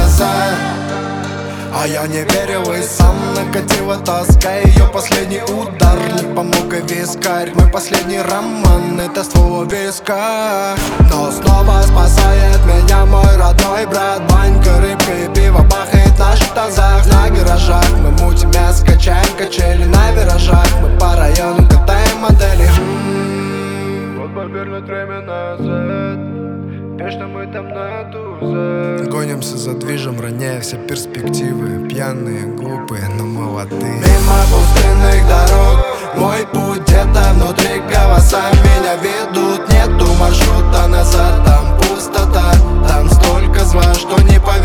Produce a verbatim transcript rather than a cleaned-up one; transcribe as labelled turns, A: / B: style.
A: назад. А я не верил и сам накатила тоска. Ее последний удар не помог и вискарь. Мой последний роман — это ствол виска. Но снова спасает меня мой родной брат. Банька, рыбка и пиво бахает в наших тазах. На гаражах мы мутим мясо, качаем качели на виражах. Мы по району катаем модели.
B: Вот повернуть время назад, бешено мы там на тузах.
A: Гонимся за движем, роняя все перспективы. Пьяные, глупые, но молодые. Мимо пустынных дорог мой путь где-то внутри. Голоса меня ведут, нету маршрута назад. Там пустота, там столько зла, что не поверишь.